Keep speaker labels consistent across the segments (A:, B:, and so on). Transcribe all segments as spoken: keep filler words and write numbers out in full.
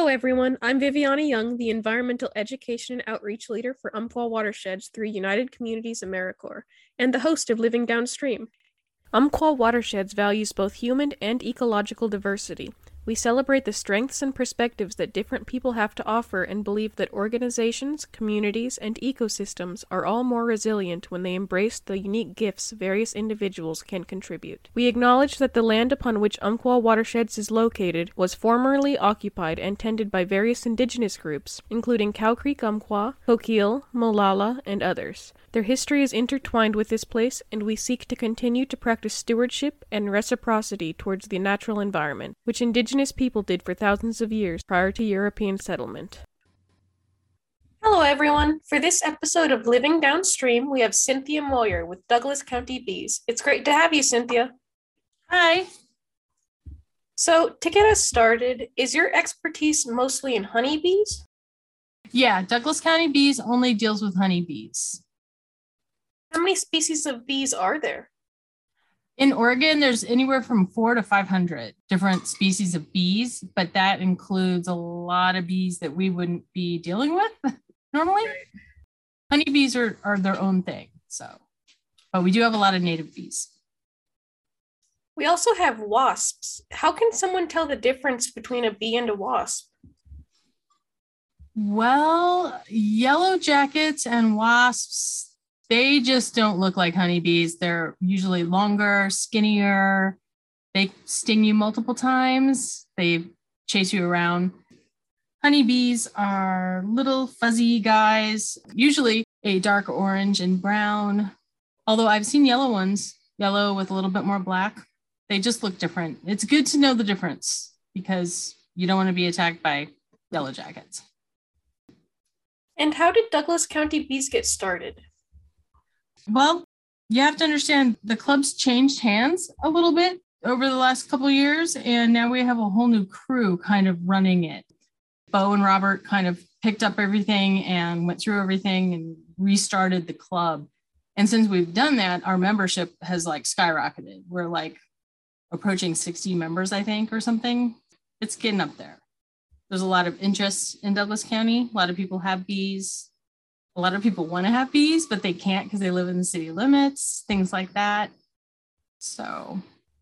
A: Hello, everyone. I'm Viviana Young, the Environmental Education and Outreach Leader for Umpqua Watersheds through United Communities AmeriCorps, and the host of Living Downstream. Umpqua Watersheds values both human and ecological diversity. We celebrate the strengths and perspectives that different people have to offer and believe that organizations, communities, and ecosystems are all more resilient when they embrace the unique gifts various individuals can contribute. We acknowledge that the land upon which Umpqua Watersheds is located was formerly occupied and tended by various indigenous groups, including Cow Creek Umpqua, Coquille, Molalla, and others. Their history is intertwined with this place, and we seek to continue to practice stewardship and reciprocity towards the natural environment, which indigenous people did for thousands of years prior to European settlement. Hello, everyone. For this episode of Living Downstream, we have Cynthia Moyer with Douglas County Bees. It's great to have you, Cynthia.
B: Hi.
A: So, to get us started, is your expertise mostly in honeybees?
B: Yeah, Douglas County Bees only deals with honeybees.
A: How many species of bees are there?
B: In Oregon, there's anywhere from four to five hundred different species of bees, but that includes a lot of bees that we wouldn't be dealing with normally. Right. Honeybees are, are their own thing, so, but we do have a lot of native bees.
A: We also have wasps. How can someone tell the difference between a bee and a wasp?
B: Well, yellow jackets and wasps, they just don't look like honeybees. They're usually longer, skinnier. They sting you multiple times. They chase you around. Honeybees are little fuzzy guys, usually a dark orange and brown. Although I've seen yellow ones, yellow with a little bit more black. They just look different. It's good to know the difference because you don't want to be attacked by yellow jackets.
A: And how did Douglas County Bees get started?
B: Well, you have to understand the club's changed hands a little bit over the last couple of years, and now we have a whole new crew kind of running it. Bo and Robert kind of picked up everything and went through everything and restarted the club. And since we've done that, our membership has like skyrocketed. We're like approaching sixty members, I think, or something. It's getting up there. There's a lot of interest in Douglas County. A lot of people have bees. A lot of people want to have bees, but they can't because they live in the city limits, things like that. So.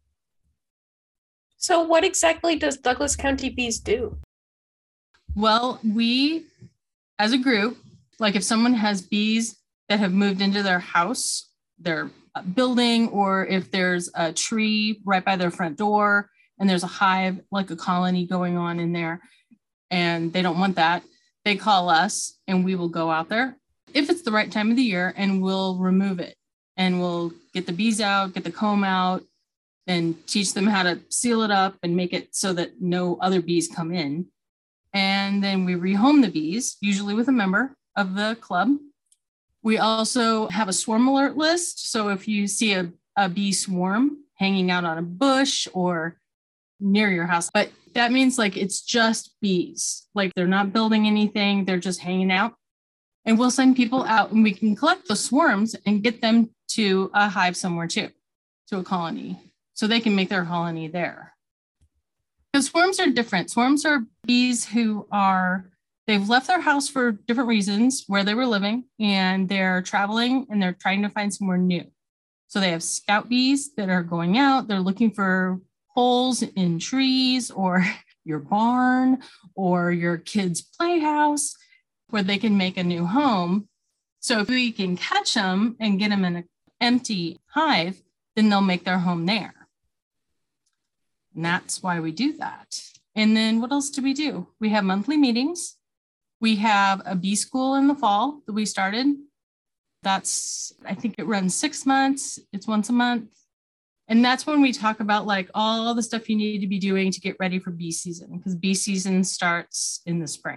A: So what exactly does Douglas County Bees do?
B: Well, we, as a group, like if someone has bees that have moved into their house, their building, or if there's a tree right by their front door and there's a hive, like a colony going on in there, and they don't want that, they call us and we will go out there if it's the right time of the year, and we'll remove it. And we'll get the bees out, get the comb out, and teach them how to seal it up and make it so that no other bees come in. And then we rehome the bees, usually with a member of the club. We also have a swarm alert list. So if you see a, a bee swarm hanging out on a bush or near your house, but that means like it's just bees. Like they're not building anything, they're just hanging out. And we'll send people out and we can collect the swarms and get them to a hive somewhere too, to a colony, so they can make their colony there. Because swarms are different. Swarms are bees who are, they've left their house for different reasons where they were living, and they're traveling and they're trying to find somewhere new. So they have scout bees that are going out. They're looking for holes in trees or your barn or your kid's playhouse where they can make a new home. So if we can catch them and get them in an empty hive, then they'll make their home there. And that's why we do that. And then what else do we do? We have monthly meetings. We have a bee school in the fall that we started. That's, I think it runs six months. It's once a month. And that's when we talk about like all the stuff you need to be doing to get ready for bee season, because bee season starts in the spring.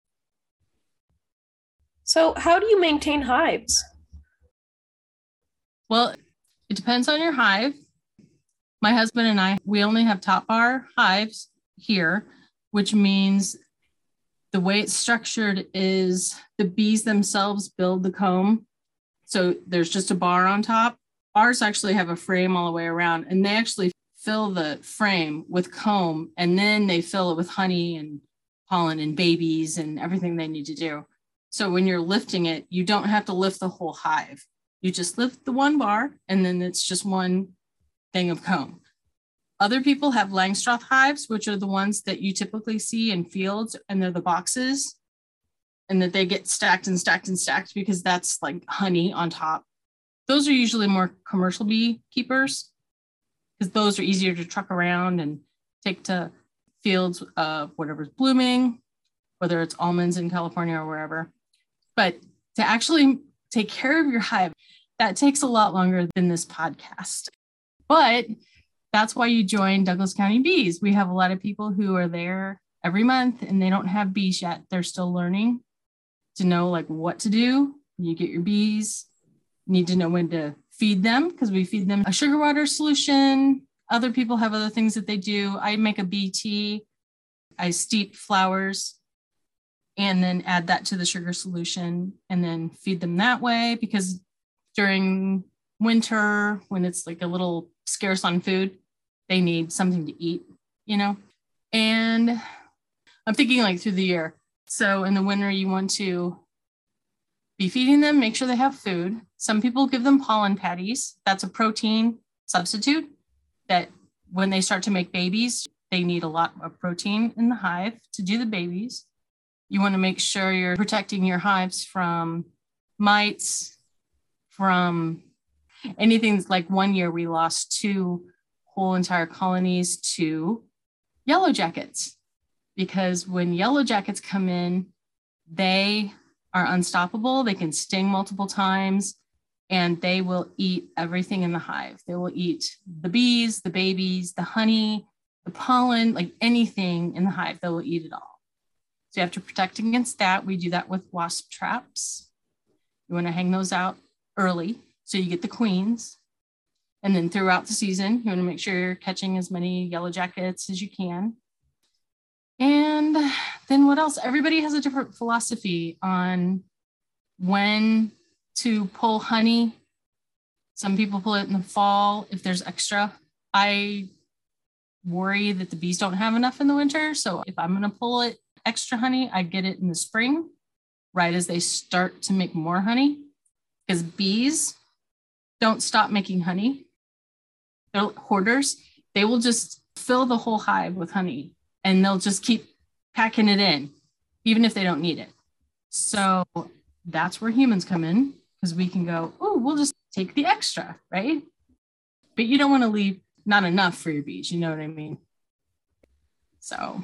A: So how do you maintain hives?
B: Well, it depends on your hive. My husband and I, we only have top bar hives here, which means the way it's structured is the bees themselves build the comb. So there's just a bar on top. Ours actually have a frame all the way around, and they actually fill the frame with comb, and then they fill it with honey and pollen and babies and everything they need to do. So when you're lifting it, you don't have to lift the whole hive. You just lift the one bar and then it's just one thing of comb. Other people have Langstroth hives, which are the ones that you typically see in fields, and they're the boxes, and that they get stacked and stacked and stacked because that's like honey on top. Those are usually more commercial beekeepers because those are easier to truck around and take to fields of whatever's blooming, whether it's almonds in California or wherever. But to actually take care of your hive, that takes a lot longer than this podcast. But that's why you join Douglas County Bees. We have a lot of people who are there every month and they don't have bees yet. They're still learning to know like what to do. You get your bees, you need to know when to feed them because we feed them a sugar water solution. Other people have other things that they do. I make a bee tea. I steep flowers and then add that to the sugar solution and then feed them that way because during winter, when it's like a little scarce on food, they need something to eat, you know? And I'm thinking like through the year. So in the winter, you want to be feeding them, make sure they have food. Some people give them pollen patties. That's a protein substitute that when they start to make babies, they need a lot of protein in the hive to do the babies. You want to make sure you're protecting your hives from mites, from anything. Like one year we lost two whole entire colonies to yellow jackets because when yellow jackets come in, they are unstoppable. They can sting multiple times and they will eat everything in the hive. They will eat the bees, the babies, the honey, the pollen, like anything in the hive, they will eat it all. So you have to protect against that. We do that with wasp traps. You want to hang those out early so you get the queens. And then throughout the season, you want to make sure you're catching as many yellow jackets as you can. And then what else? Everybody has a different philosophy on when to pull honey. Some people pull it in the fall if there's extra. I worry that the bees don't have enough in the winter. So if I'm going to pull it extra honey, I get it in the spring, right as they start to make more honey, because bees don't stop making honey. They're hoarders. They will just fill the whole hive with honey and they'll just keep packing it in, even if they don't need it. So that's where humans come in because we can go, oh, we'll just take the extra, right? But you don't want to leave not enough for your bees. You know what I mean? So.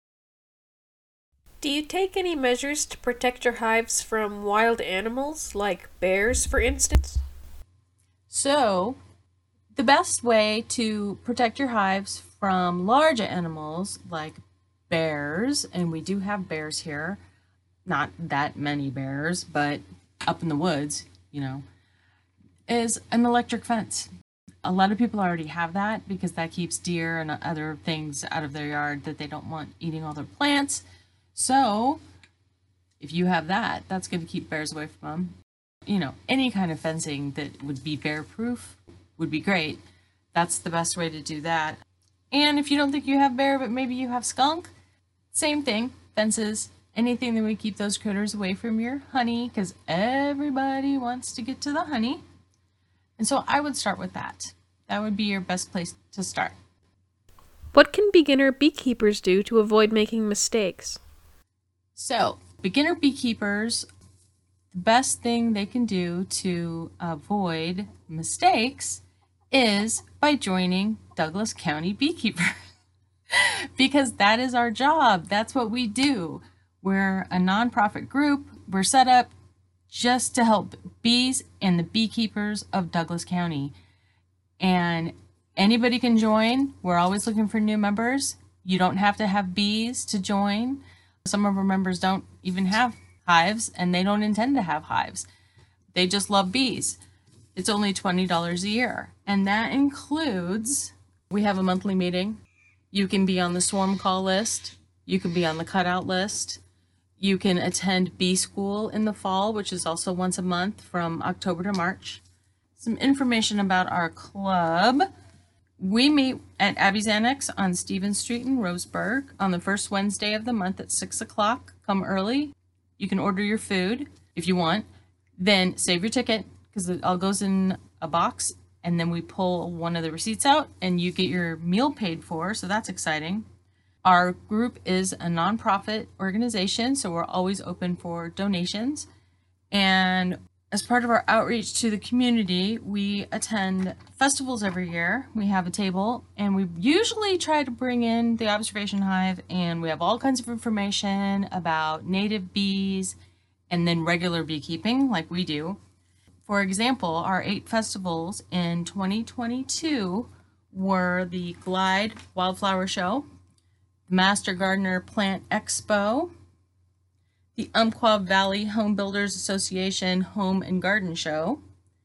A: Do you take any measures to protect your hives from wild animals, like bears, for instance?
C: So, the best way to protect your hives from large animals like bears, and we do have bears here, not that many bears, but up in the woods, you know, is an electric fence. A lot of people already have that because that keeps deer and other things out of their yard that they don't want eating all their plants. So if you have that, that's going to keep bears away from them. You know, any kind of fencing that would be bear proof would be great. That's the best way to do that. And if you don't think you have bear, but maybe you have skunk, same thing, fences, anything that would keep those critters away from your honey, because everybody wants to get to the honey. And so I would start with that. That would be your best place to start.
A: What can beginner beekeepers do to avoid making mistakes?
C: So, beginner beekeepers, the best thing they can do to avoid mistakes is by joining Douglas County Beekeeper. Because that is our job. That's what we do. We're a nonprofit group. We're set up just to help bees and the beekeepers of Douglas County. And anybody can join. We're always looking for new members. You don't have to have bees to join. Some of our members don't even have hives, and they don't intend to have hives. They just love bees. It's only twenty dollars a year. And that includes, we have a monthly meeting. You can be on the swarm call list. You can be on the cutout list. You can attend bee school in the fall, which is also once a month from October to March. Some information about our club. We meet at Abby's Annex on Stevens Street in Roseburg on the first Wednesday of the month at six o'clock. Come early. You can order your food if you want. Then save your ticket because it all goes in a box. And then we pull one of the receipts out and you get your meal paid for. So that's exciting. Our group is a nonprofit organization, so we're always open for donations. And as part of our outreach to the community, we attend festivals every year. We have a table, and we usually try to bring in the observation hive, and we have all kinds of information about native bees and then regular beekeeping like we do. For example, our eight festivals in twenty twenty-two were the Glide Wildflower Show, Master Gardener Plant Expo, the Umpqua Valley Home Builders Association Home and Garden Show.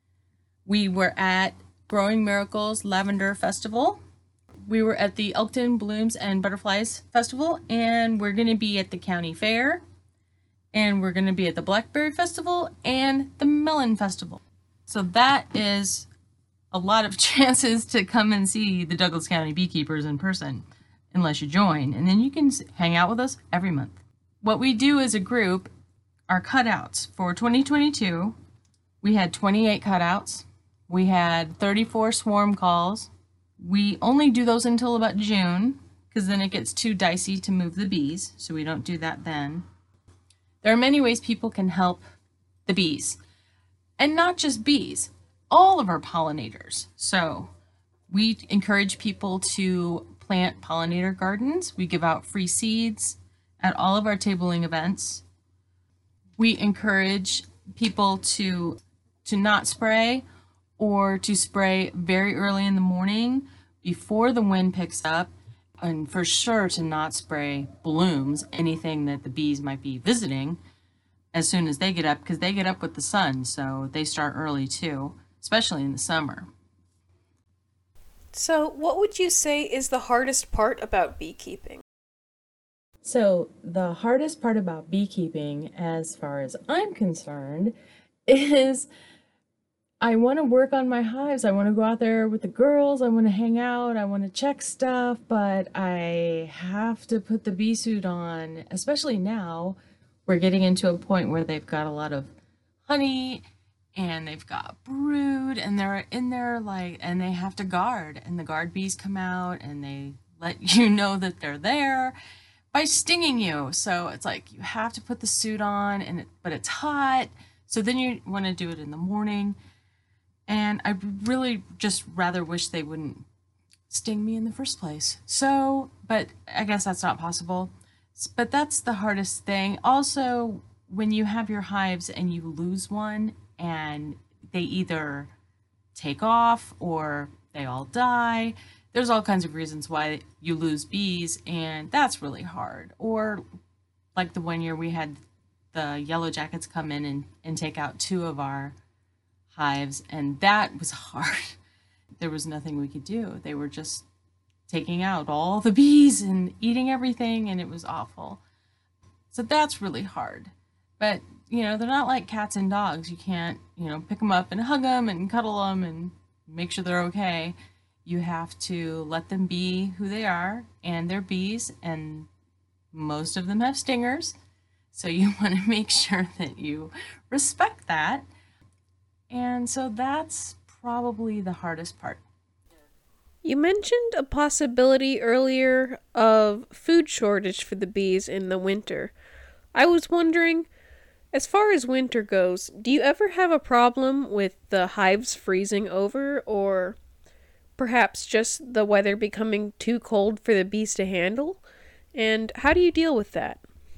C: We were at Growing Miracles Lavender Festival. We were at the Elkton Blooms and Butterflies Festival, and we're going to be at the County Fair, and we're going to be at the Blackberry Festival and the Melon Festival. So that is a lot of chances to come and see the Douglas County beekeepers in person, unless you join, and then you can hang out with us every month. What we do as a group are cutouts. For twenty twenty-two, we had twenty-eight cutouts. We had thirty-four swarm calls. We only do those until about June, because then it gets too dicey to move the bees, so we don't do that then. There are many ways people can help the bees, and not just bees, all of our pollinators. So we encourage people to plant pollinator gardens. We give out free seeds at all of our tabling events. We encourage people to to not spray or to spray very early in the morning before the wind picks up, and for sure to not spray blooms, anything that the bees might be visiting, as soon as they get up, because they get up with the sun, so they start early too, especially in the summer.
A: So, what would you say is the hardest part about beekeeping?
D: So, the hardest part about beekeeping, as far as I'm concerned, is I want to work on my hives. I want to go out there with the girls. I want to hang out. I want to check stuff, but I have to put the bee suit on, especially now. We're getting into a point where they've got a lot of honey and they've got brood, and they're in there like, and they have to guard, and the guard bees come out and they let you know that they're there by stinging you. So it's like you have to put the suit on, and it, but it's hot. So then you want to do it in the morning. And I really just rather wish they wouldn't sting me in the first place. So, but I guess that's not possible. But that's the hardest thing. Also, when you have your hives and you lose one, and they either take off or they all die, there's all kinds of reasons why you lose bees, and that's really hard. Or like the one year we had the yellow jackets come in and, and take out two of our hives, and that was hard. There was nothing we could do. They were just taking out all the bees and eating everything, and it was awful. So that's really hard. But you know, they're not like cats and dogs. You can't, you know, pick them up and hug them and cuddle them and make sure they're okay. You have to let them be who they are, and they're bees, and most of them have stingers. So you want to make sure that you respect that. And so that's probably the hardest part.
A: You mentioned a possibility earlier of food shortage for the bees in the winter. I was wondering, as far as winter goes, do you ever have a problem with the hives freezing over, or perhaps just the weather becoming too cold for the bees to handle? And how do you deal with that?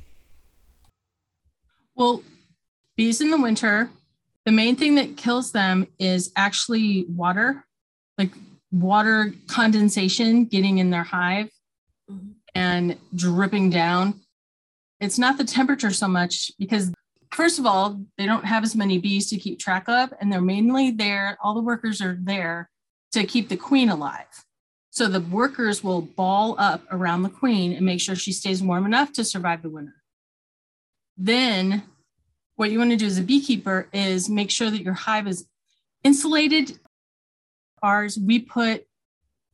B: Well, bees in the winter, the main thing that kills them is actually water, like water condensation getting in their hive mm-hmm. and dripping down. It's not the temperature so much, because first of all, they don't have as many bees to keep track of, and they're mainly there, all the workers are there to keep the queen alive. So the workers will ball up around the queen and make sure she stays warm enough to survive the winter. Then what you want to do as a beekeeper is make sure that your hive is insulated. Ours, we put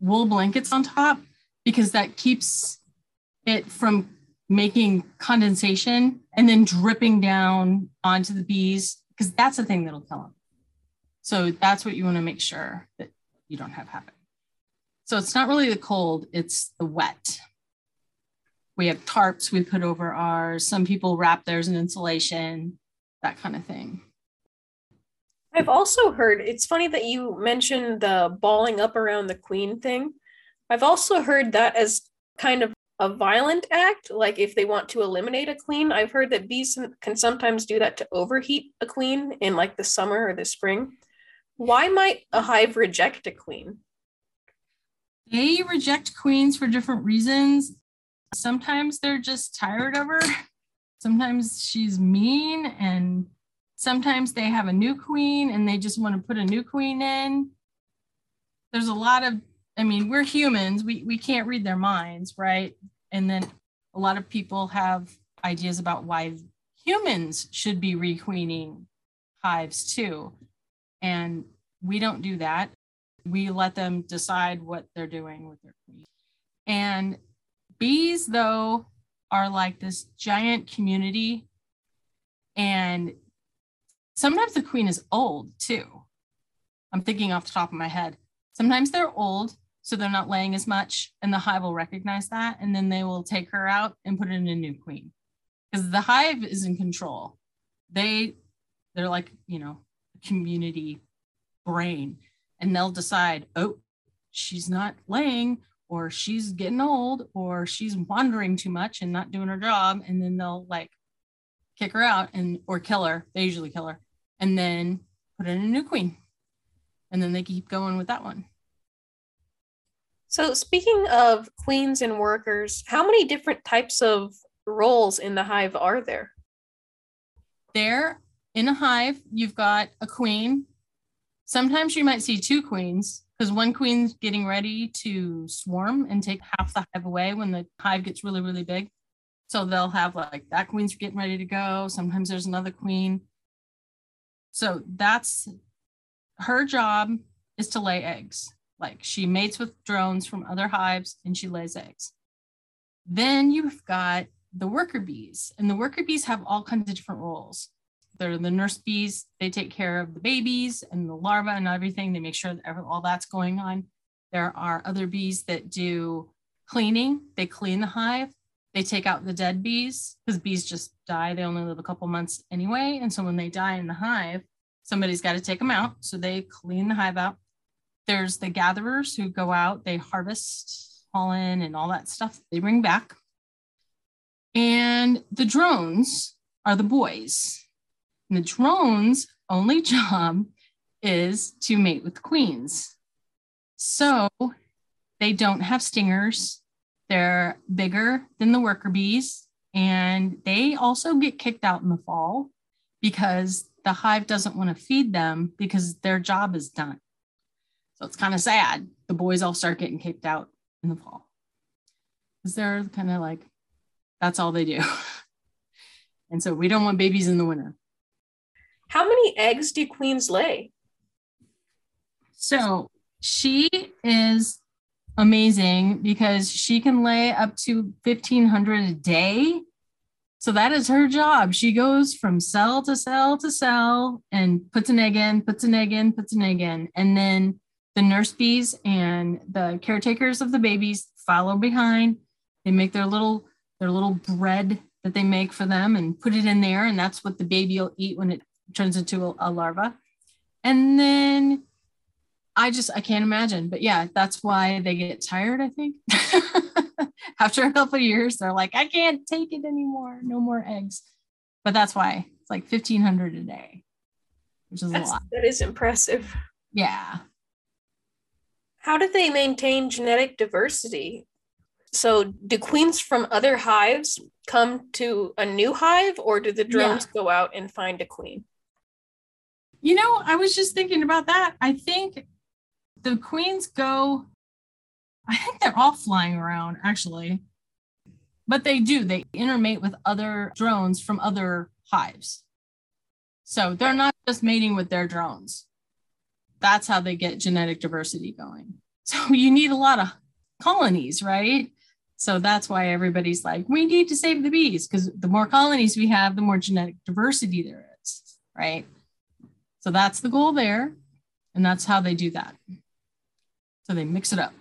B: wool blankets on top because that keeps it from making condensation and then dripping down onto the bees, because that's the thing that'll kill them. So that's what you want to make sure that you don't have happen. So it's not really the cold, it's the wet. We have tarps we put over ours. Some people wrap theirs in insulation, that kind of thing.
A: I've also heard, it's funny that you mentioned the balling up around the queen thing. I've also heard that as kind of a violent act, like if they want to eliminate a queen. I've heard that bees can sometimes do that to overheat a queen in like the summer or the spring. Why might a hive reject a queen?
B: They reject queens for different reasons. Sometimes they're just tired of her. Sometimes she's mean, and sometimes they have a new queen and they just want to put a new queen in. There's a lot of, I mean, we're humans. We, we can't read their minds, right? And then a lot of people have ideas about why humans should be requeening hives too. And we don't do that. We let them decide what they're doing with their queen. And bees, though, are like this giant community. And sometimes the queen is old too. I'm thinking off the top of my head. Sometimes they're old, so they're not laying as much, and the hive will recognize that, and then they will take her out and put in a new queen. Because the hive is in control. They, they're like, you know, a community brain, and they'll decide, oh, she's not laying, or she's getting old, or she's wandering too much and not doing her job, and then they'll like kick her out and or kill her. They usually kill her, and then put in a new queen, and then they keep going with that one.
A: So speaking of queens and workers, how many different types of roles in the hive are there?
B: There in a hive, you've got a queen. Sometimes you might see two queens, because one queen's getting ready to swarm and take half the hive away when the hive gets really, really big. So they'll have like that queen's getting ready to go. Sometimes there's another queen. So that's her job, is to lay eggs. Like she mates with drones from other hives and she lays eggs. Then you've got the worker bees, and the worker bees have all kinds of different roles. They're the nurse bees. They take care of the babies and the larvae and everything. They make sure that all that's going on. There are other bees that do cleaning. They clean the hive. They take out the dead bees, because bees just die. They only live a couple months anyway. And so when they die in the hive, somebody's got to take them out. So they clean the hive out. There's the gatherers who go out. They harvest pollen and all that stuff they bring back. And the drones are the boys. And the drones' only job is to mate with queens. So they don't have stingers. They're bigger than the worker bees. And they also get kicked out in the fall because the hive doesn't want to feed them because their job is done. So it's kind of sad. The boys all start getting kicked out in the fall because they're kind of like, that's all they do. And so we don't want babies in the winter.
A: How many eggs do queens lay?
B: So she is amazing because she can lay up to fifteen hundred a day. So that is her job. She goes from cell to cell to cell and puts an egg in, puts an egg in, puts an egg in. And then the nurse bees and the caretakers of the babies follow behind. They make their little, their little bread that they make for them and put it in there. And that's what the baby will eat when it turns into a, a larva. And then I just, I can't imagine. But yeah, that's why they get tired, I think. After a couple of years, they're like, I can't take it anymore. No more eggs. But that's why it's like fifteen hundred a day, which is
A: That's,
B: a lot.
A: That is impressive.
B: Yeah.
A: How do they maintain genetic diversity? So do queens from other hives come to a new hive, or do the drones yeah. go out and find a queen?
B: You know, I was just thinking about that. I think the queens go, I think they're all flying around actually, but they do, they intermate with other drones from other hives. So they're not just mating with their drones. That's how they get genetic diversity going. So you need a lot of colonies, right? So that's why everybody's like, we need to save the bees, because the more colonies we have, the more genetic diversity there is, right? So that's the goal there. And that's how they do that. So they mix it up.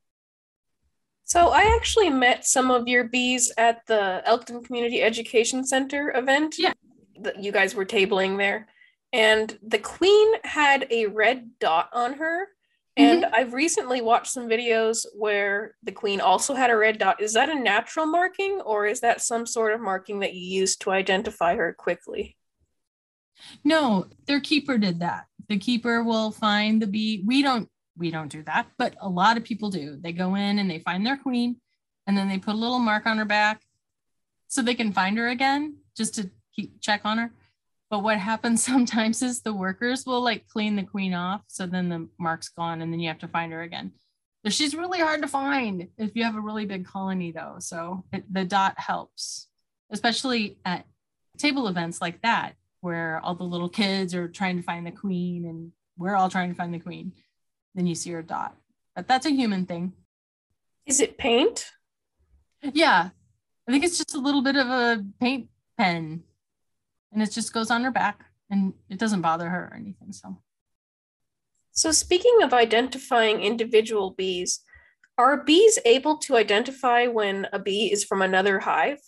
A: So I actually met some of your bees at the Elkton Community Education Center event.
B: Yeah.
A: That you guys were tabling there. And the queen had a red dot on her. And mm-hmm. I've recently watched some videos where the queen also had a red dot. Is that a natural marking, or is that some sort of marking that you use to identify her quickly?
B: No, their keeper did that. The keeper will find the bee. We don't we don't do that, but a lot of people do. They go in and they find their queen, and then they put a little mark on her back so they can find her again, just to keep check on her. But what happens sometimes is the workers will like clean the queen off, so then the mark's gone, and then you have to find her again. So she's really hard to find if you have a really big colony, though. So it, the dot helps, especially at table events like that, where all the little kids are trying to find the queen and we're all trying to find the queen. Then you see her dot. But that's a human thing.
A: Is it paint?
B: Yeah. I think it's just a little bit of a paint pen. And it just goes on her back, and it doesn't bother her or anything. So,
A: so speaking of identifying individual bees, are bees able to identify when a bee is from another hive?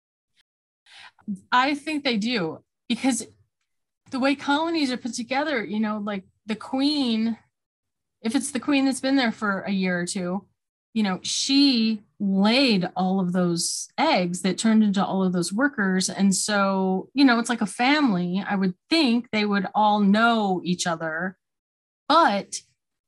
B: I think they do, because the way colonies are put together, you know, like the queen, if it's the queen that's been there for a year or two, you know, she laid all of those eggs that turned into all of those workers. And so, you know, it's like a family. I would think they would all know each other, but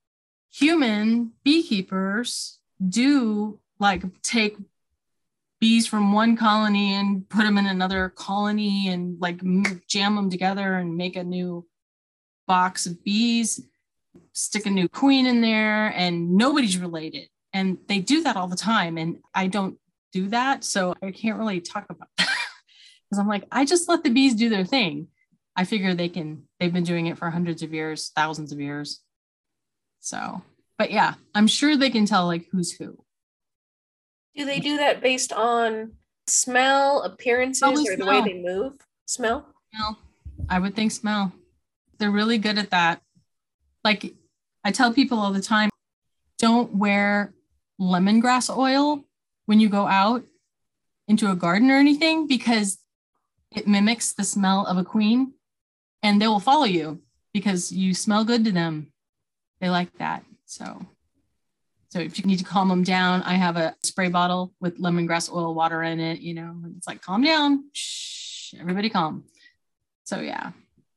B: human beekeepers do like take bees from one colony and put them in another colony and like jam them together and make a new box of bees, stick a new queen in there, and nobody's related. And they do that all the time. And I don't do that. So I can't really talk about that because I'm like, I just let the bees do their thing. I figure they can, they've been doing it for hundreds of years, thousands of years. So, but yeah, I'm sure they can tell like who's who.
A: Do they do that based on smell, appearances, Probably or smell. The way they move? Smell?
B: Smell. I would think smell. They're really good at that. Like I tell people all the time, don't wear lemongrass oil when you go out into a garden or anything, because it mimics the smell of a queen and they will follow you because you smell good to them. They like that. So, so if you need to calm them down, I have a spray bottle with lemongrass oil water in it, you know, and it's like, calm down, shh, everybody calm. So yeah.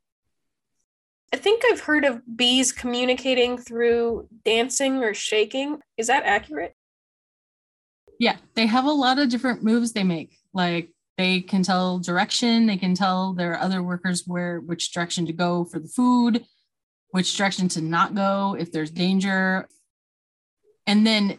A: I think I've heard of bees communicating through dancing or shaking. Is that accurate?
B: Yeah, they have a lot of different moves they make. Like they can tell direction. They can tell their other workers where, which direction to go for the food, which direction to not go if there's danger. And then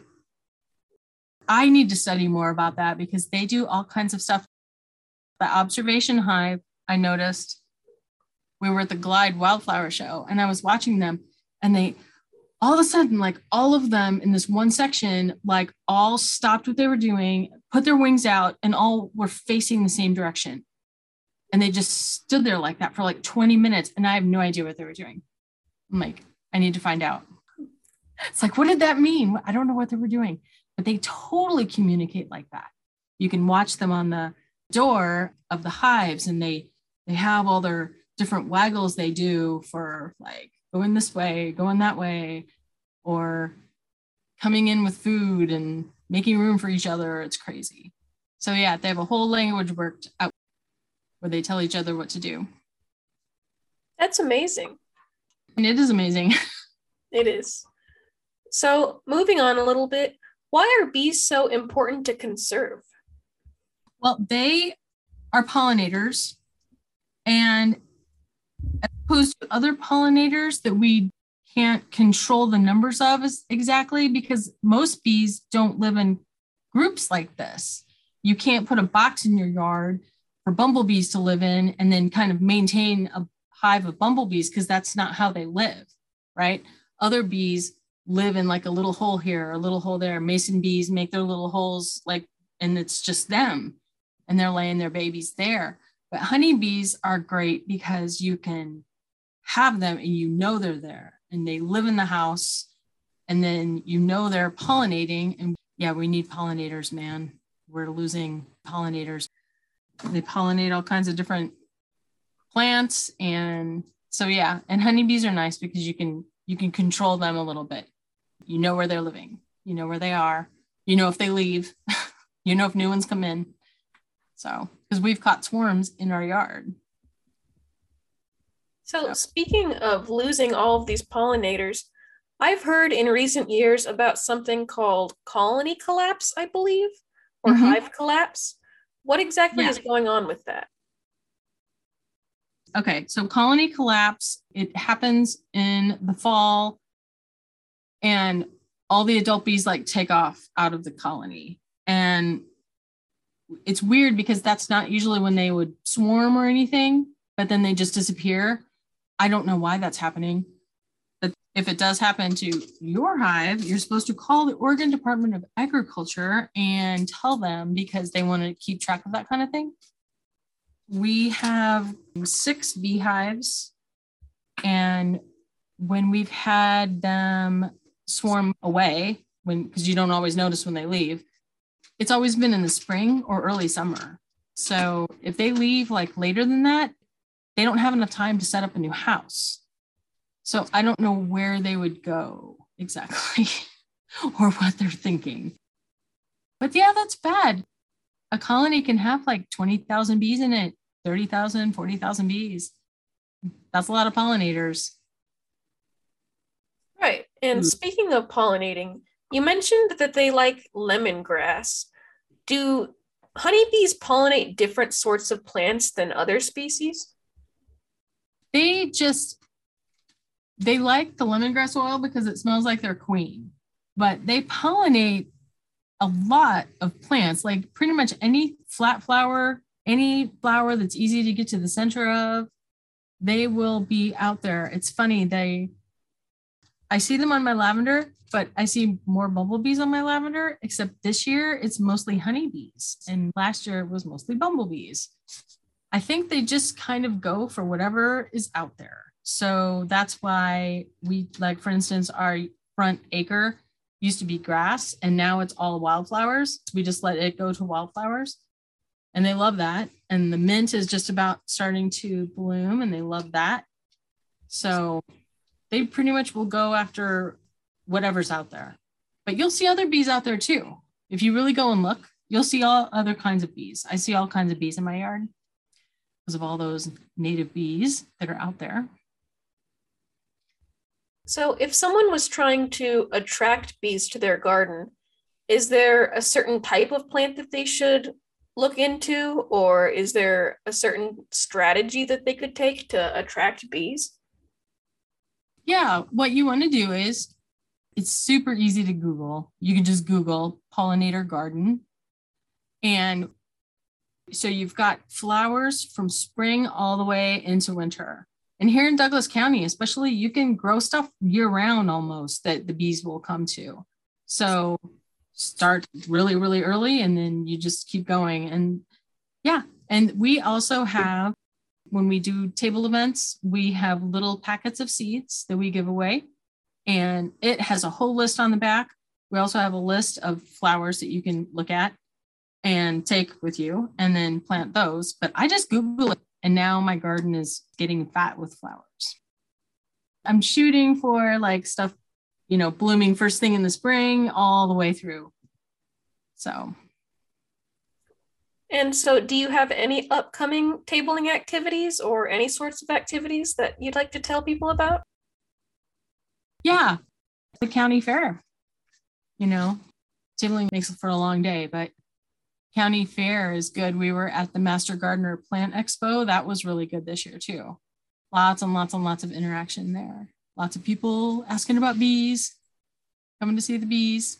B: I need to study more about that because they do all kinds of stuff. The observation hive, I noticed, we were at the Glide Wildflower Show and I was watching them and they, all of a sudden, like all of them in this one section, like all stopped what they were doing, put their wings out and all were facing the same direction. And they just stood there like that for like twenty minutes. And I have no idea what they were doing. I'm like, I need to find out. It's like, what did that mean? I don't know what they were doing, but they totally communicate like that. You can watch them on the door of the hives and they, they have all their different waggles they do for like going this way, going that way, or coming in with food and making room for each other. It's crazy. So yeah, they have a whole language worked out where they tell each other what to do.
A: That's amazing.
B: And it is amazing.
A: It is. So moving on a little bit, why are bees so important to conserve?
B: Well, they are pollinators, and as opposed to other pollinators that we can't control the numbers of is exactly because most bees don't live in groups like this. You can't put a box in your yard for bumblebees to live in and then kind of maintain a hive of bumblebees because that's not how they live, right? Other bees live in like a little hole here, a little hole there. Mason bees make their little holes like, and it's just them and they're laying their babies there. But honeybees are great because you can have them and you know they're there and they live in the house and then you know they're pollinating. And yeah, we need pollinators, man. We're losing pollinators. They pollinate all kinds of different plants. And so, yeah, and honeybees are nice because you can you can control them a little bit. You know where they're living. You know where they are. You know if they leave. You know if new ones come in. So, because we've caught swarms in our yard.
A: So, so, speaking of losing all of these pollinators, I've heard in recent years about something called colony collapse, I believe, or mm-hmm. hive collapse. What exactly yeah. is going on with that?
B: Okay, so colony collapse, it happens in the fall and all the adult bees like take off out of the colony. And it's weird because that's not usually when they would swarm or anything, but then they just disappear. I don't know why that's happening. But if it does happen to your hive, you're supposed to call the Oregon Department of Agriculture and tell them because they want to keep track of that kind of thing. We have six beehives, and when we've had them swarm away, when because you don't always notice when they leave, it's always been in the spring or early summer. So if they leave like later than that, they don't have enough time to set up a new house. So I don't know where they would go exactly or what they're thinking. But yeah, that's bad. A colony can have like twenty thousand bees in it, thirty thousand, forty thousand bees. That's a lot of pollinators.
A: Right. And mm. speaking of pollinating, you mentioned that they like lemongrass. Do honeybees pollinate different sorts of plants than other species?
B: They just, they like the lemongrass oil because it smells like their queen, but they pollinate a lot of plants, like pretty much any flat flower, any flower that's easy to get to the center of, they will be out there. It's funny, they, I see them on my lavender, but I see more bumblebees on my lavender, except this year it's mostly honeybees. And last year it was mostly bumblebees. I think they just kind of go for whatever is out there. So that's why we, like, for instance, our front acre used to be grass and now it's all wildflowers. We just let it go to wildflowers and they love that. And the mint is just about starting to bloom and they love that. So they pretty much will go after whatever's out there. But you'll see other bees out there too. If you really go and look, you'll see all other kinds of bees. I see all kinds of bees in my yard because of all those native bees that are out there.
A: So if someone was trying to attract bees to their garden, is there a certain type of plant that they should look into, or is there a certain strategy that they could take to attract bees?
B: Yeah, what you want to do is, it's super easy to Google. You can just Google pollinator garden. And so you've got flowers from spring all the way into winter. And here in Douglas County, especially, you can grow stuff year round almost that the bees will come to. So start really, really early and then you just keep going. And yeah, and we also have, when we do table events, we have little packets of seeds that we give away. And it has a whole list on the back. We also have a list of flowers that you can look at and take with you and then plant those. But I just Google it. And now my garden is getting fat with flowers. I'm shooting for like stuff, you know, blooming first thing in the spring all the way through. So.
A: And so do you have any upcoming tabling activities or any sorts of activities that you'd like to tell people about?
B: Yeah, the county fair. You know, tabling makes for a long day, but county fair is good. We were at the Master Gardener Plant Expo. That was really good this year too. Lots and lots and lots of interaction there. Lots of people asking about bees, coming to see the bees.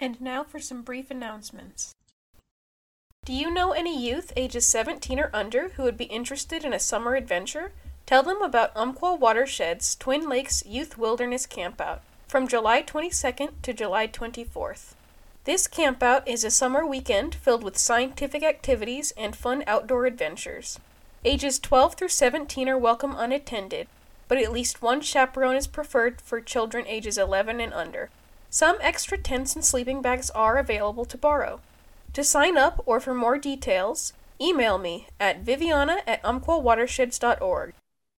A: And now for some brief announcements. Do you know any youth ages seventeen or under who would be interested in a summer adventure? Tell them about Umpqua Watershed's Twin Lakes Youth Wilderness Campout from July twenty-second to July twenty-fourth. This campout is a summer weekend filled with scientific activities and fun outdoor adventures. Ages twelve through seventeen are welcome unattended, but at least one chaperone is preferred for children ages eleven and under. Some extra tents and sleeping bags are available to borrow. To sign up or for more details, email me at viviana at umpqua watersheds dot org.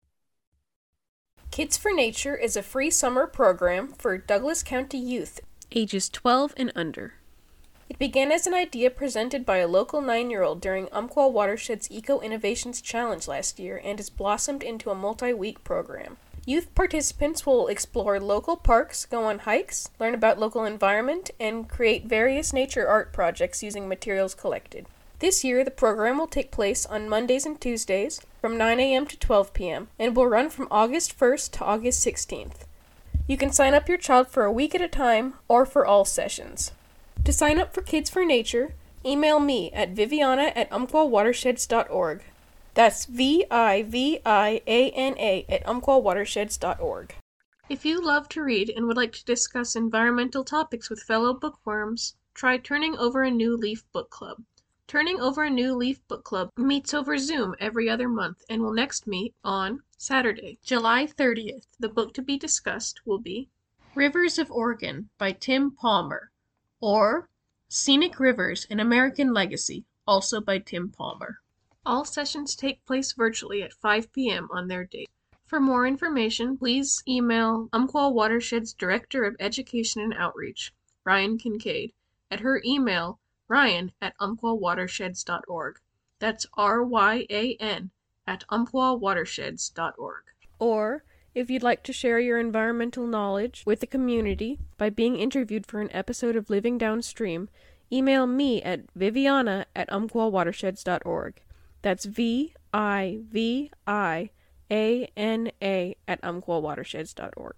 A: Kids for Nature is a free summer program for Douglas County youth ages twelve and under. It began as an idea presented by a local nine-year-old during Umpqua Watershed's Eco Innovations Challenge last year and has blossomed into a multi-week program. Youth participants will explore local parks, go on hikes, learn about local environment, and create various nature art projects using materials collected. This year, the program will take place on Mondays and Tuesdays from nine a.m. to twelve p.m. and will run from August first to August sixteenth. You can sign up your child for a week at a time or for all sessions. To sign up for Kids for Nature, email me at viviana at umpqua watersheds dot org. That's V I V I A N A at umpqua watersheds dot org. If you love to read and would like to discuss environmental topics with fellow bookworms, try Turning Over a New Leaf Book Club. Turning Over a New Leaf Book Club meets over Zoom every other month and will next meet on Saturday, July thirtieth. The book to be discussed will be Rivers of Oregon by Tim Palmer, or Scenic Rivers, An American Legacy, also by Tim Palmer. All sessions take place virtually at five p.m. on their date. For more information, please email Umpqua Watershed's Director of Education and Outreach, Ryan Kincaid, at her email, ryan at umpqua watersheds dot org. That's R Y A N at umpqua watersheds dot org. Or, if you'd like to share your environmental knowledge with the community by being interviewed for an episode of Living Downstream, email me at viviana at umpqua watersheds dot org. That's V I V I A N A at umpqua watersheds dot org.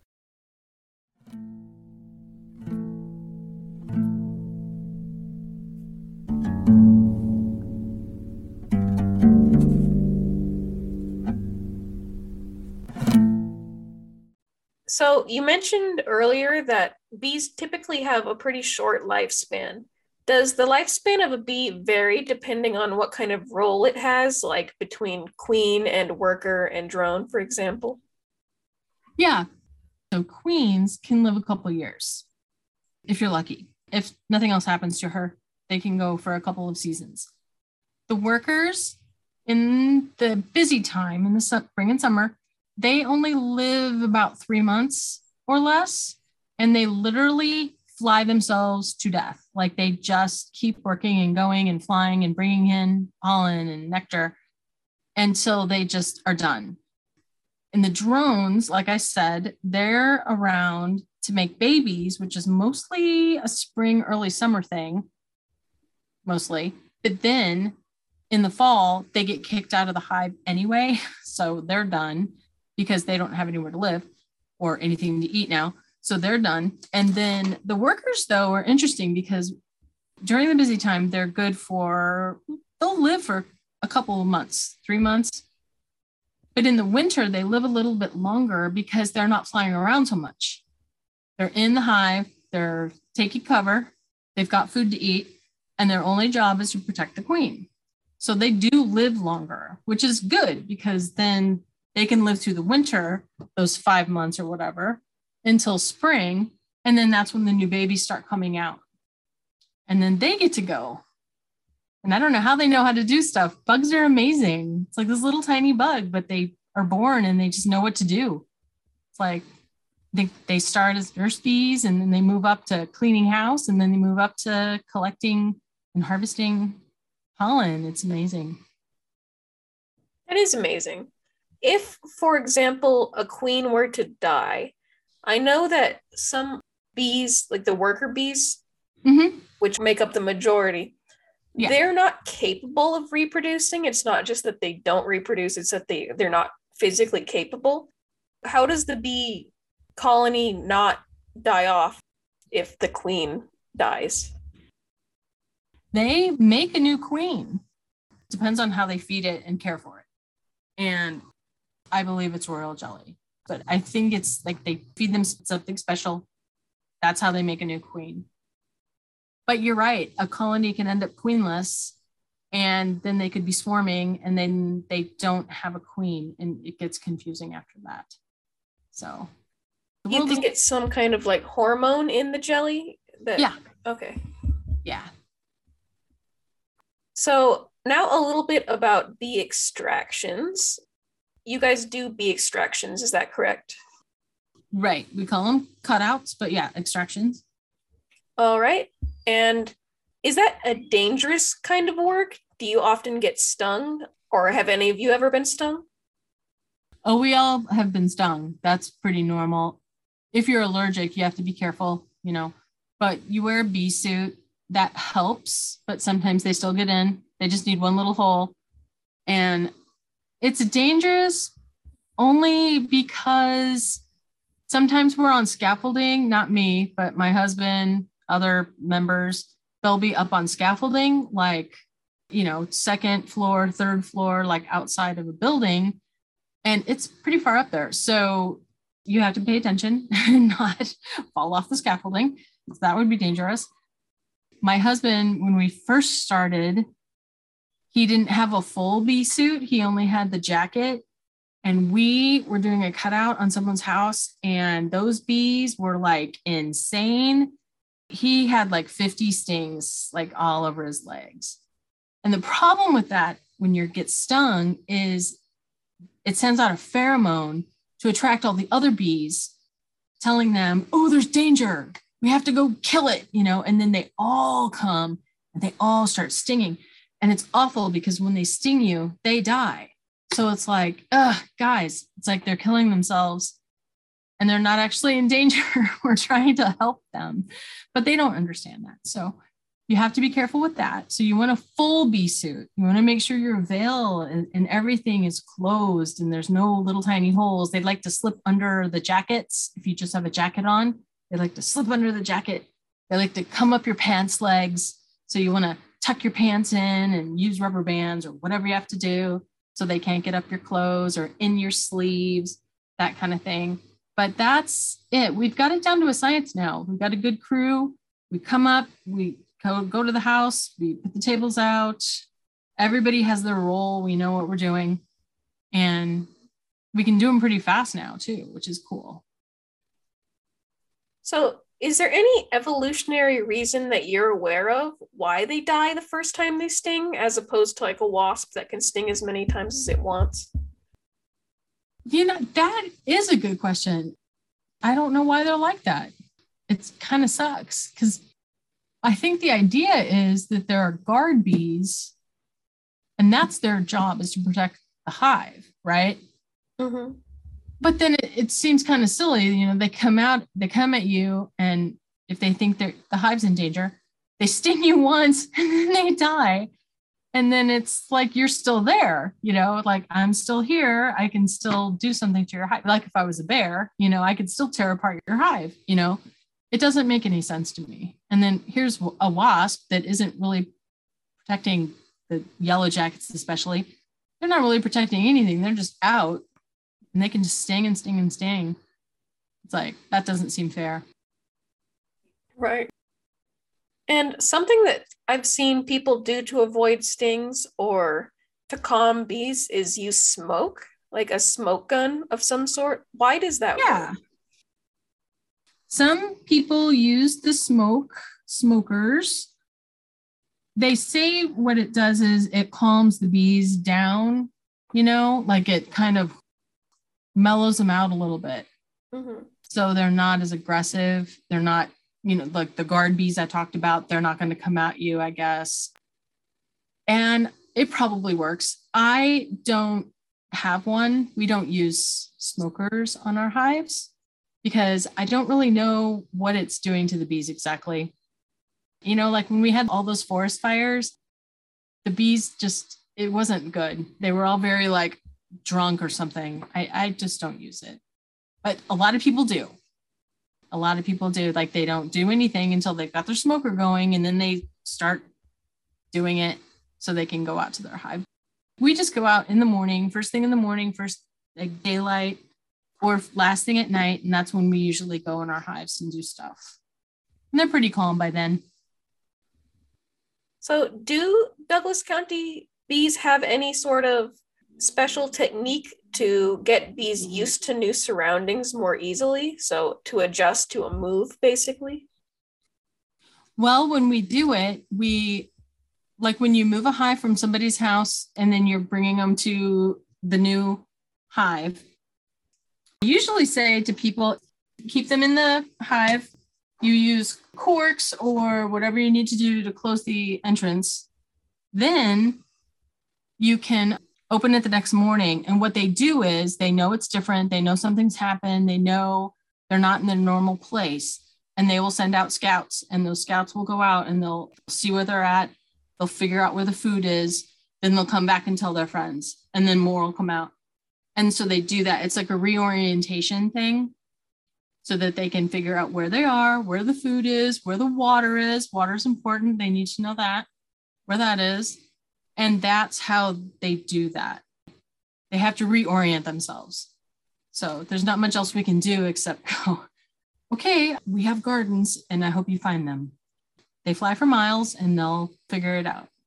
A: So you mentioned earlier that bees typically have a pretty short lifespan. Does the lifespan of a bee vary depending on what kind of role it has, like between queen and worker and drone, for example?
B: Yeah. So queens can live a couple years if you're lucky. If nothing else happens to her, they can go for a couple of seasons. The workers in the busy time in the spring and summer, they only live about three months or less, and they literally fly themselves to death. Like they just keep working and going and flying and bringing in pollen and nectar until they just are done. And the drones, like I said, they're around to make babies, which is mostly a spring, early summer thing, mostly. But then in the fall, they get kicked out of the hive anyway. So they're done because they don't have anywhere to live or anything to eat now. So they're done. And then the workers, though, are interesting because during the busy time, they're good for, they'll live for a couple of months, three months. But in the winter, they live a little bit longer because they're not flying around so much. They're in the hive, they're taking cover, they've got food to eat, and their only job is to protect the queen. So they do live longer, which is good because then they can live through the winter, those five months or whatever, until spring. And then that's when the new babies start coming out. And then they get to go. And I don't know how they know how to do stuff. Bugs are amazing. It's like this little tiny bug, but they are born and they just know what to do. It's like they, they start as nurse bees and then they move up to cleaning house and then they move up to collecting and harvesting pollen. It's amazing.
A: That is amazing. If, for example, a queen were to die, I know that some bees, like the worker bees,
B: Mm-hmm.
A: which make up the majority,
B: Yeah.
A: they're not capable of reproducing. It's not just that they don't reproduce, it's that they, they're not physically capable. How does the bee colony not die off if the queen dies?
B: They make a new queen. Depends on how they feed it and care for it. And I believe it's royal jelly, but I think it's like they feed them something special. That's how they make a new queen. But you're right. A colony can end up queenless, and then they could be swarming, and then they don't have a queen, and it gets confusing after that. So
A: you think is- it's some kind of like hormone in the jelly? That,
B: yeah.
A: Okay.
B: Yeah.
A: So now a little bit about bee extractions. You guys do bee extractions, is that correct?
B: Right. We call them cutouts, but yeah, extractions.
A: All right. And is that a dangerous kind of work? Do you often get stung, or have any of you ever been stung?
B: Oh, we all have been stung. That's pretty normal. If you're allergic, you have to be careful, you know, but you wear a bee suit. That helps, but sometimes they still get in. They just need one little hole. And it's dangerous only because sometimes we're on scaffolding, not me, but my husband, other members, they'll be up on scaffolding, like, you know, second floor, third floor, like outside of a building. And it's pretty far up there. So you have to pay attention and not fall off the scaffolding. So that would be dangerous. My husband, when we first started, he didn't have a full bee suit. He only had the jacket. And we were doing a cutout on someone's house, and those bees were like insane. He had like fifty stings like all over his legs. And the problem with that when you get stung is it sends out a pheromone to attract all the other bees, telling them, oh, there's danger. We have to go kill it, you know, and then they all come and they all start stinging. And it's awful because when they sting you, they die. So it's like, ugh, guys, it's like they're killing themselves and they're not actually in danger. We're trying to help them, but they don't understand that. So you have to be careful with that. So you want a full bee suit. You want to make sure your veil and, and everything is closed and there's no little tiny holes. They'd like to slip under the jackets. If you just have a jacket on, they like to slip under the jacket. They like to come up your pants legs. So you want to tuck your pants in and use rubber bands or whatever you have to do so they can't get up your clothes or in your sleeves, that kind of thing. But that's it. We've got it down to a science now. We've got a good crew. We come up, we go, go to the house, we put the tables out. Everybody has their role. We know what we're doing. And we can do them pretty fast now too, which is cool.
A: So is there any evolutionary reason that you're aware of why they die the first time they sting, as opposed to like a wasp that can sting as many times as it wants?
B: You know, that is a good question. I don't know why they're like that. It kind of sucks because I think the idea is that there are guard bees and that's their job, is to protect the hive, right?
A: Mm-hmm.
B: But then it, it seems kind of silly, you know, they come out, they come at you, and if they think they're, the hive's in danger, they sting you once and then they die. And then it's like, you're still there, you know, like I'm still here. I can still do something to your hive. Like if I was a bear, you know, I could still tear apart your hive, you know, it doesn't make any sense to me. And then here's a wasp that isn't really protecting the yellow jackets, especially. They're not really protecting anything. They're just out and they can just sting and sting and sting. It's like, that doesn't seem fair.
A: Right. And something that I've seen people do to avoid stings or to calm bees is use smoke, like a smoke gun of some sort. Why does that
B: yeah.
A: work?
B: Some people use the smoke, smokers. They say what it does is it calms the bees down, you know, like it kind of mellows them out a little bit.
A: Mm-hmm.
B: So they're not as aggressive. They're not, you know, like the guard bees I talked about, they're not going to come at you, I guess. And it probably works. I don't have one. We don't use smokers on our hives because I don't really know what it's doing to the bees exactly. You know, like when we had all those forest fires, the bees just, it wasn't good. They were all very like drunk or something. I, I just don't use it. But a lot of people do. A lot of people do, like they don't do anything until they've got their smoker going, and then they start doing it so they can go out to their hive. We just go out in the morning, first thing in the morning, first like daylight, or last thing at night. And that's when we usually go in our hives and do stuff. And they're pretty calm by then.
A: So do Douglas County bees have any sort of special technique to get bees used to new surroundings more easily? So to adjust to a move, basically?
B: Well, when we do it, we, like when you move a hive from somebody's house and then you're bringing them to the new hive, I usually say to people, keep them in the hive. You use corks or whatever you need to do to close the entrance. Then you can open it the next morning. And what they do is they know it's different. They know something's happened. They know they're not in their normal place. And they will send out scouts, and those scouts will go out and they'll see where they're at. They'll figure out where the food is. Then they'll come back and tell their friends, and then more will come out. And so they do that. It's like a reorientation thing so that they can figure out where they are, where the food is, where the water is. Water is important. They need to know that, where that is. And that's how they do that. They have to reorient themselves. So there's not much else we can do except go, okay, we have gardens and I hope you find them. They fly for miles and they'll figure it out.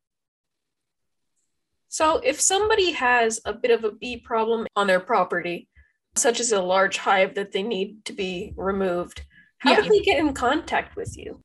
A: So if somebody has a bit of a bee problem on their property, such as a large hive that they need to be removed, how
B: Yeah.
A: do they get in contact with you?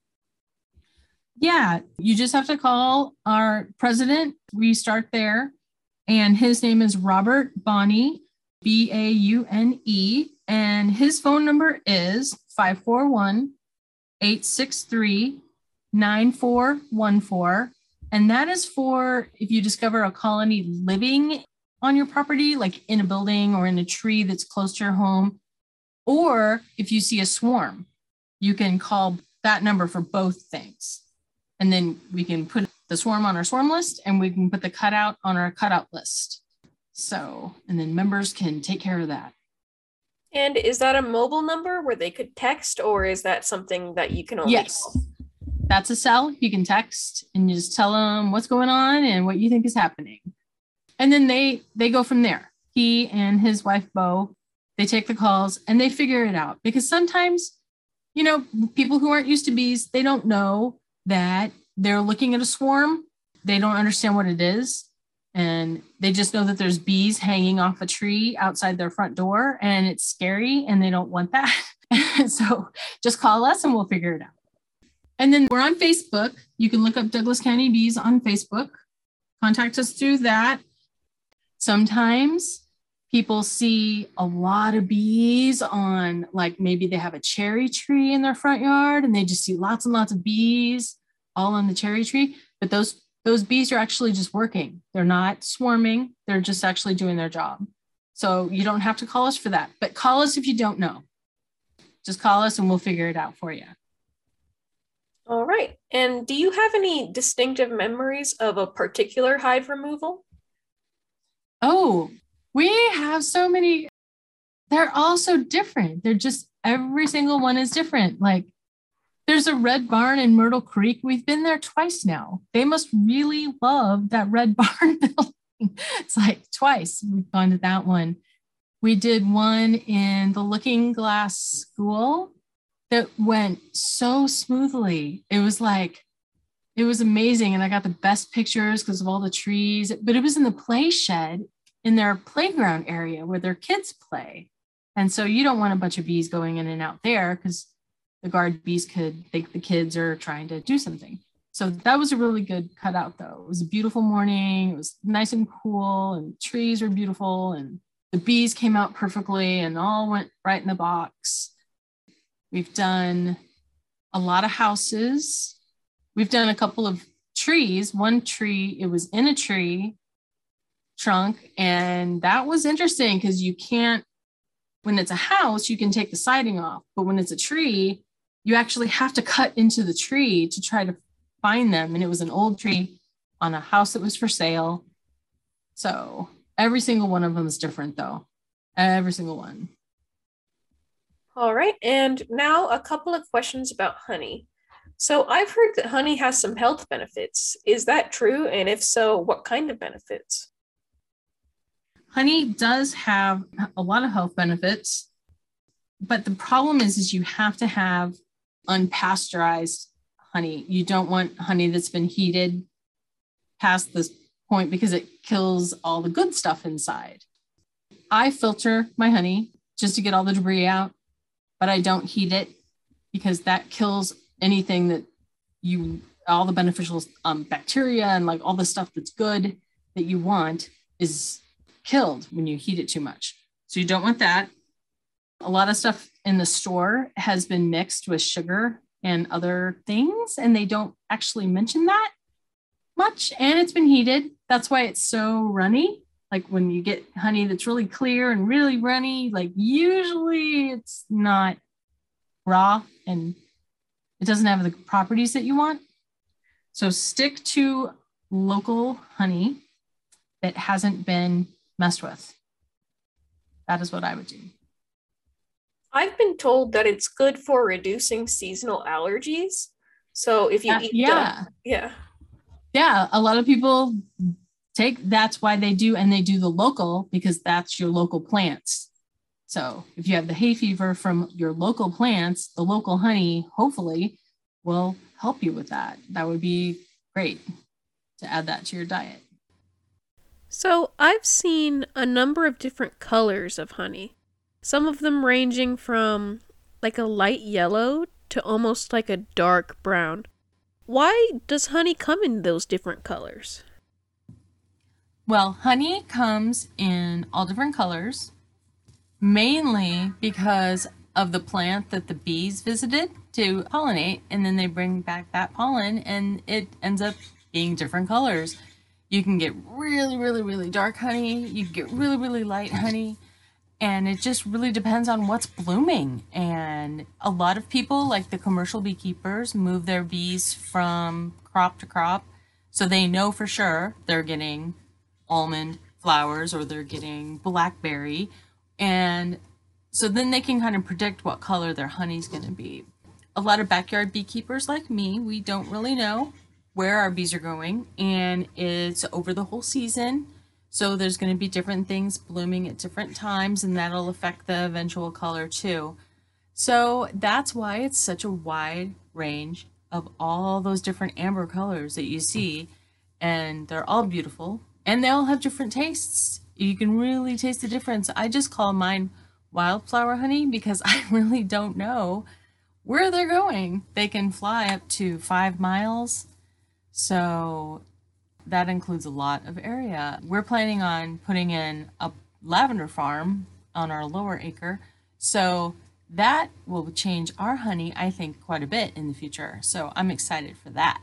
B: Yeah, you just have to call our president. We start there. And his name is Robert Baune, B A U N E. And his phone number is five four one, eight six three, nine four one four. And that is for if you discover a colony living on your property, like in a building or in a tree that's close to your home, or if you see a swarm, you can call that number for both things. And then we can put the swarm on our swarm list, and we can put the cutout on our cutout list. So, and then members can take care of that.
A: And is that a mobile number where they could text, or is that something that you can only
B: Yes.
A: call?
B: That's a cell. You can text and you just tell them what's going on and what you think is happening. And then they they go from there. He and his wife, Bo, they take the calls and they figure it out. Because sometimes, you know, people who aren't used to bees, they don't know that they're looking at a swarm. They don't understand what it is. And they just know that there's bees hanging off a tree outside their front door, and it's scary and they don't want that. So just call us and we'll figure it out. And then we're on Facebook. You can look up Douglas County Bees on Facebook. Contact us through that. Sometimes people see a lot of bees on, like maybe they have a cherry tree in their front yard and they just see lots and lots of bees all on the cherry tree. But those those bees are actually just working. They're not swarming. They're just actually doing their job. So you don't have to call us for that. But call us if you don't know. Just call us and we'll figure it out for you.
A: All right. And do you have any distinctive memories of a particular hive removal?
B: Oh, we have so many. They're all so different. They're just, every single one is different. Like there's a red barn in Myrtle Creek. We've been there twice now. They must really love that red barn building. It's like twice we've gone to that one. We did one in the Looking Glass School that went so smoothly. It was like, it was amazing. And I got the best pictures because of all the trees, but it was in the play shed in their playground area where their kids play. And so you don't want a bunch of bees going in and out there because the guard bees could think the kids are trying to do something. So that was a really good cutout though. It was a beautiful morning. It was nice and cool and trees were beautiful and the bees came out perfectly and all went right in the box. We've done a lot of houses. We've done a couple of trees. One tree, it was in a tree trunk. And that was interesting because you can't, when it's a house, you can take the siding off. But when it's a tree, you actually have to cut into the tree to try to find them. And it was an old tree on a house that was for sale. So every single one of them is different though. Every single one.
A: All right, and now a couple of questions about honey. So I've heard that honey has some health benefits. Is that true? And if so, what kind of benefits?
B: Honey does have a lot of health benefits, but the problem is, is you have to have unpasteurized honey. You don't want honey that's been heated past this point because it kills all the good stuff inside. I filter my honey just to get all the debris out, but I don't heat it because that kills anything that you, all the beneficial um, bacteria and like all the stuff that's good that you want is killed when you heat it too much. So you don't want that. A lot of stuff in the store has been mixed with sugar and other things, and they don't actually mention that much. And it's been heated. That's why it's so runny. Like when you get honey that's really clear and really runny, like usually it's not raw and it doesn't have the properties that you want. So stick to local honey that hasn't been messed with. That is what I would do.
A: I've been told that it's good for reducing seasonal allergies. So if you
B: Uh,
A: eat
B: yeah.
A: the, yeah.
B: Yeah, a lot of people take, that's why they do, and they do the local because that's your local plants. So if you have the hay fever from your local plants, the local honey, hopefully, will help you with that. That would be great to add that to your diet.
A: So I've seen a number of different colors of honey. Some of them ranging from like a light yellow to almost like a dark brown. Why does honey come in those different colors?
C: Well, honey comes in all different colors, mainly because of the plant that the bees visited to pollinate, and then they bring back that pollen and it ends up being different colors. You can get really, really, really dark honey. You can get really, really light honey. And it just really depends on what's blooming. And a lot of people, like the commercial beekeepers, move their bees from crop to crop. So they know for sure they're getting almond flowers or they're getting blackberry. And so then they can kind of predict what color their honey's going to be. A lot of backyard beekeepers like me, we don't really know where our bees are going, and it's over the whole season. So there's going to be different things blooming at different times, and that'll affect the eventual color too. So that's why it's such a wide range of all those different amber colors that you see, and they're all beautiful, and they all have different tastes. You can really taste the difference. I just call mine wildflower honey because I really don't know where they're going. They can fly up to five miles. So that includes a lot of area. We're planning on putting in a lavender farm on our lower acre. So that will change our honey, I think, quite a bit in the future. So I'm excited for that.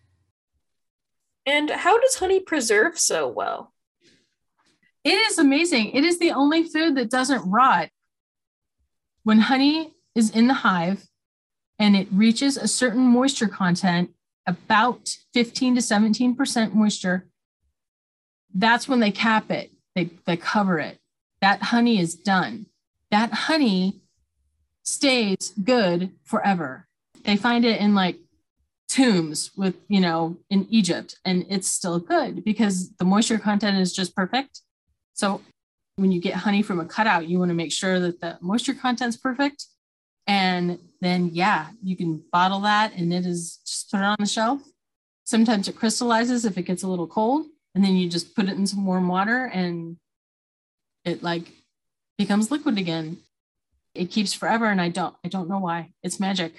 A: And how does honey preserve so well?
B: It is amazing. It is the only food that doesn't rot. When honey is in the hive and it reaches a certain moisture content, about fifteen to seventeen percent moisture, that's when they cap it. They, they cover it. That honey is done. That honey stays good forever. They find it in like tombs with, you know, in Egypt, and it's still good because the moisture content is just perfect. So when you get honey from a cutout, you want to make sure that the moisture content's perfect. And then, yeah, you can bottle that and it is just put it on the shelf. Sometimes it crystallizes if it gets a little cold, and then you just put it in some warm water and it like becomes liquid again. It keeps forever, and I don't, I don't know why. It's magic.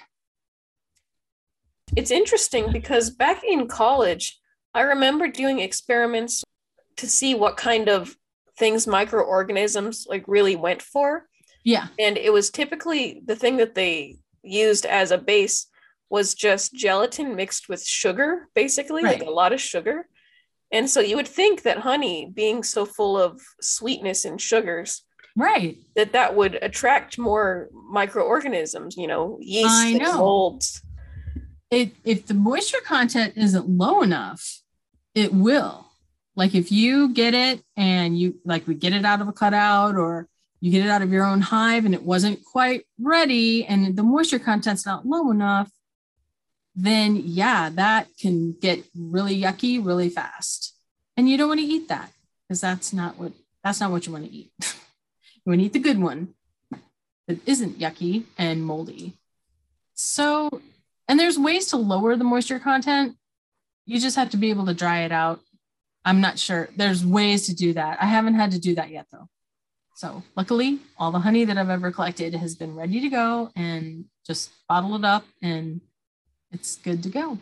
A: It's interesting because back in college, I remember doing experiments to see what kind of things microorganisms like really went for.
B: Yeah.
A: And it was typically the thing that they used as a base was just gelatin mixed with sugar, basically,
B: right.
A: like a lot of sugar. And so you would think that honey, being so full of sweetness and sugars,
B: right,
A: that that would attract more microorganisms, you know, yeast
B: I
A: and
B: know.
A: molds.
B: It, if the moisture content isn't low enough, it will. Like if you get it and you like we get it out of a cutout, or you get it out of your own hive and it wasn't quite ready and the moisture content's not low enough, then yeah, that can get really yucky really fast. And you don't want to eat that because that's not what that's not what you want to eat. You want to eat the good one that isn't yucky and moldy. So, and there's ways to lower the moisture content. You just have to be able to dry it out. I'm not sure. There's ways to do that. I haven't had to do that yet though. So luckily, all the honey that I've ever collected has been ready to go and just bottle it up and it's good to go.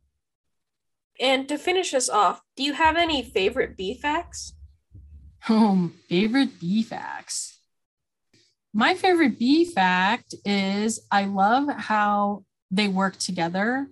A: And to finish us off, do you have any favorite bee facts?
B: Oh, favorite bee facts. My favorite bee fact is I love how they work together.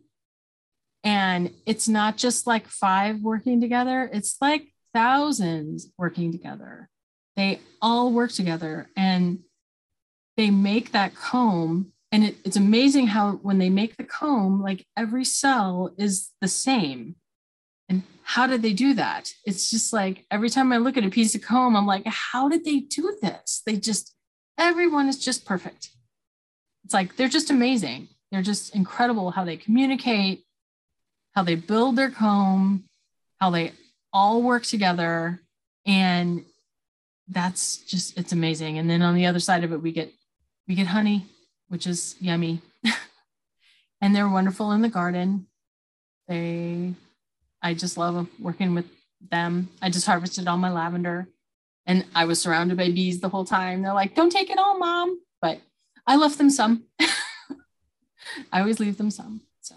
B: And it's not just like five working together. It's like thousands working together. They all work together and they make that comb. And it, it's amazing how when they make the comb, like every cell is the same. And how did they do that? It's just like every time I look at a piece of comb, I'm like, how did they do this? They just, everyone is just perfect. It's like, they're just amazing. They're just incredible how they communicate, how they build their comb, how they all work together. And that's just, it's amazing. And then on the other side of it, we get, we get honey, which is yummy. And they're wonderful in the garden. They, I just love working with them. I just harvested all my lavender and I was surrounded by bees the whole time. They're like, don't take it all, Mom. But I left them some. I always leave them some. So,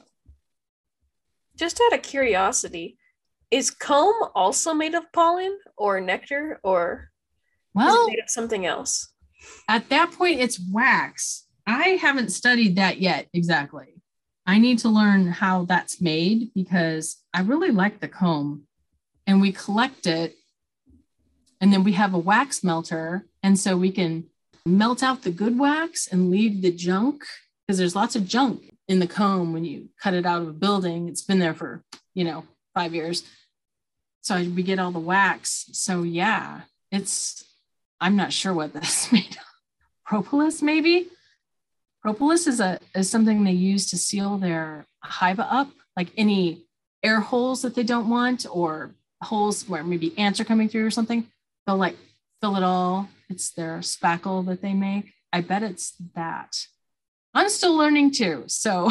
A: just out of curiosity, is comb also made of pollen or nectar, or
B: well,
A: is it made of something else?
B: At that point, it's wax. I haven't studied that yet exactly. I need to learn how that's made because I really like the comb and we collect it and then we have a wax melter. And so we can melt out the good wax and leave the junk because there's lots of junk in the comb when you cut it out of a building. It's been there for, you know, five years. So we get all the wax. So yeah, it's, I'm not sure what this is made of. Propolis maybe? Propolis is a is something they use to seal their hive up, like any air holes that they don't want or holes where maybe ants are coming through or something. They'll like fill it all. It's their spackle that they make. I bet it's that. I'm still learning too. So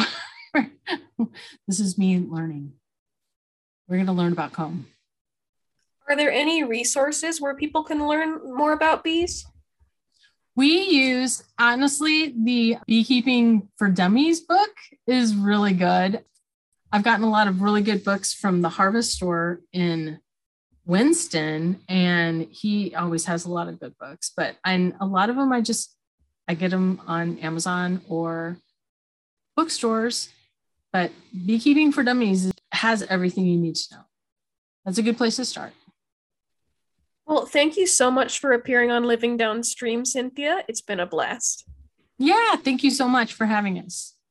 B: this is me learning. We're going to learn about comb.
A: Are there any resources where people can learn more about bees?
B: We use, honestly, the Beekeeping for Dummies book is really good. I've gotten a lot of really good books from the Harvest Store in Winston, and he always has a lot of good books, but and a lot of them I just, I get them on Amazon or bookstores, but Beekeeping for Dummies has everything you need to know. That's a good place to start.
A: Well, thank you so much for appearing on Living Downstream, Cynthia. It's been a blast.
B: Yeah, thank you so much for having us.